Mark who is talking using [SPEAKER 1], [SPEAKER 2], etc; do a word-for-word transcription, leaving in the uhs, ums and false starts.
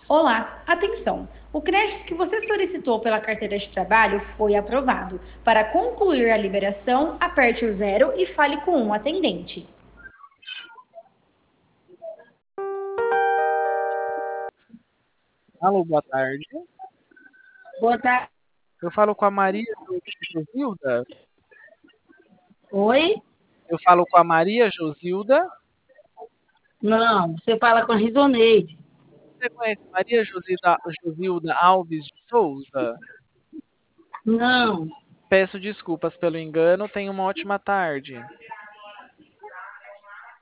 [SPEAKER 1] Olá, atenção! O crédito que você solicitou pela carteira de trabalho foi aprovado. Para concluir a liberação, aperte o zero e fale com um atendente.
[SPEAKER 2] Alô, boa tarde.
[SPEAKER 1] Boa tarde.
[SPEAKER 2] Eu falo com a Maria Josilda.
[SPEAKER 1] Oi?
[SPEAKER 2] Eu falo com a Maria Josilda.
[SPEAKER 1] Não, você fala com a Risoneide.
[SPEAKER 2] Você conhece Maria Josilda, Josilda Alves de Souza?
[SPEAKER 1] Não,
[SPEAKER 2] Peço desculpas pelo engano. Tenha uma ótima tarde.